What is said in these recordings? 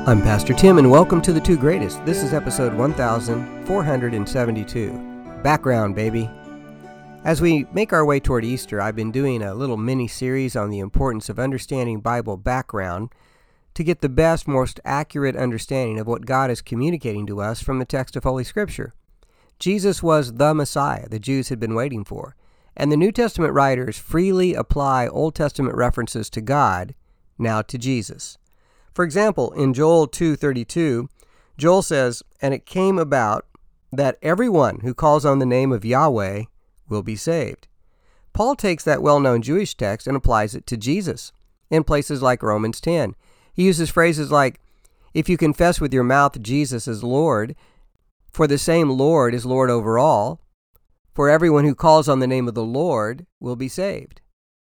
I'm Pastor Tim, and welcome to The Two Greatest. This is episode 1472. Background, baby. As we make our way toward Easter, I've been doing a little mini-series on the importance of understanding Bible background to get the best, most accurate understanding of what God is communicating to us from the text of Holy Scripture. Jesus was the Messiah the Jews had been waiting for, and the New Testament writers freely apply Old Testament references to God, now to Jesus. For example, in Joel 2:32, Joel says, "And it came about that everyone who calls on the name of Yahweh will be saved." Paul takes that well-known Jewish text and applies it to Jesus in places like Romans 10. He uses phrases like, "If you confess with your mouth Jesus is Lord, for the same Lord is Lord over all, for everyone who calls on the name of the Lord will be saved."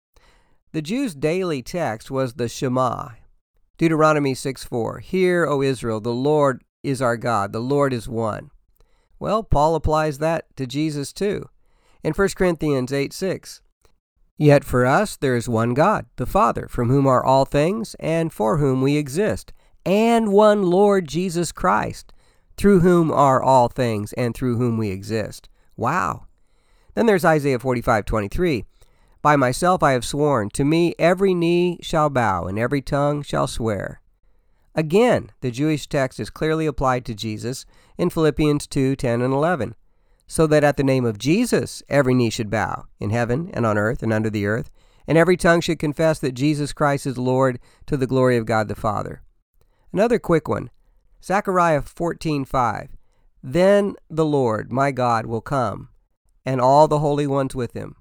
The Jews' daily text was the Shema. Deuteronomy 6:4, "Hear, O Israel, the Lord is our God, the Lord is one." Well, Paul applies that to Jesus too. In 1 Corinthians 8:6, "Yet for us there is one God, the Father, from whom are all things, and for whom we exist, and one Lord Jesus Christ, through whom are all things, and through whom we exist." Wow. Then there's Isaiah 45:23, "By myself I have sworn, to me every knee shall bow, and every tongue shall swear." Again, the Jewish text is clearly applied to Jesus in Philippians 2:10 and 11, "So that at the name of Jesus every knee should bow, in heaven and on earth and under the earth, and every tongue should confess that Jesus Christ is Lord, to the glory of God the Father." Another quick one, Zechariah 14:5, "Then the Lord, my God, will come, and all the holy ones with him."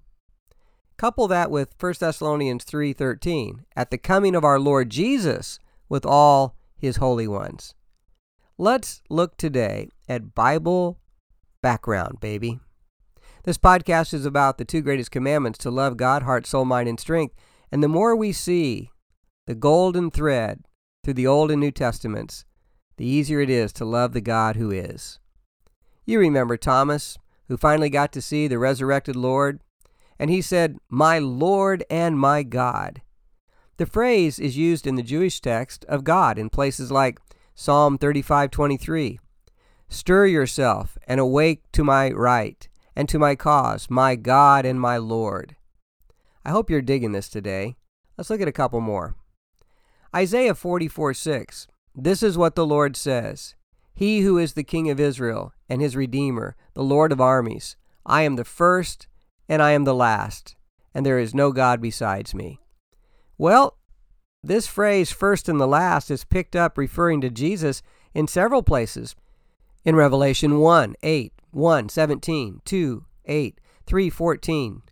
Couple that with 1 Thessalonians 3:13, "At the coming of our Lord Jesus with all his holy ones." Let's look today at Bible background, baby. This podcast is about the two greatest commandments: to love God, heart, soul, mind, and strength. And the more we see the golden thread through the Old and New Testaments, the easier it is to love the God who is. You remember Thomas, who finally got to see the resurrected Lord? And he said, "My Lord and my God." The phrase is used in the Jewish text of God in places like Psalm 35:23, "Stir yourself and awake to my right and to my cause, my God and my Lord." I hope you're digging this today. Let's look at a couple more. Isaiah 44:6, "This is what the Lord says, He who is the King of Israel and his Redeemer, the Lord of armies. I am the first and I am the last, and there is no God besides me." Well, this phrase, "first and the last," is picked up referring to Jesus in several places. In Revelation 1:8, 1:17, 2:8, 3:14,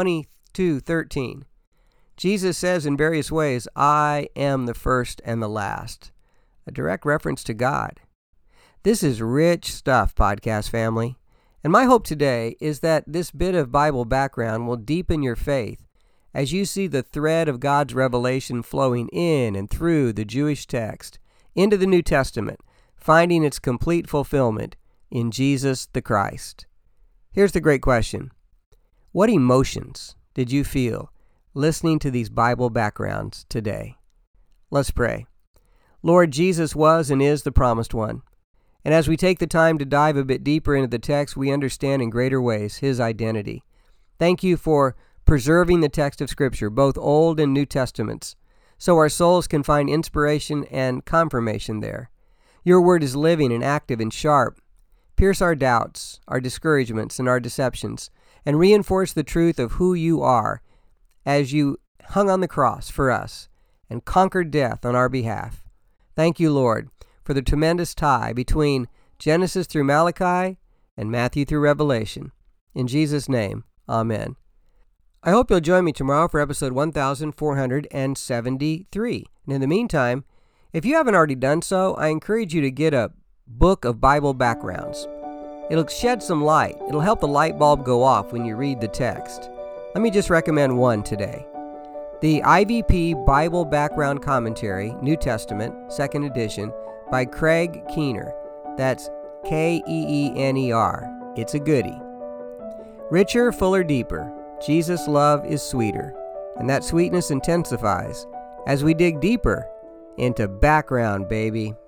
22:13. Jesus says in various ways, "I am the first and the last," a direct reference to God. This is rich stuff, podcast family. And my hope today is that this bit of Bible background will deepen your faith as you see the thread of God's revelation flowing in and through the Jewish text into the New Testament, finding its complete fulfillment in Jesus the Christ. Here's the great question. What emotions did you feel listening to these Bible backgrounds today? Let's pray. Lord, Jesus was and is the promised one. And as we take the time to dive a bit deeper into the text, we understand in greater ways his identity. Thank you for preserving the text of Scripture, both Old and New Testaments, so our souls can find inspiration and confirmation there. Your word is living and active and sharp. Pierce our doubts, our discouragements, and our deceptions, and reinforce the truth of who you are as you hung on the cross for us and conquered death on our behalf. Thank you, Lord, for the tremendous tie between Genesis through Malachi and Matthew through Revelation. In Jesus' name, amen. I hope you'll join me tomorrow for episode 1473. And in the meantime, if you haven't already done so, I encourage you to get a book of Bible backgrounds. It'll shed some light. It'll help the light bulb go off when you read the text. Let me just recommend one today. The IVP Bible Background Commentary, New Testament, 2nd edition, by Craig Keener. That's Keener. It's a goodie. Richer, fuller, deeper. Jesus' love is sweeter, and that sweetness intensifies as we dig deeper into background, baby.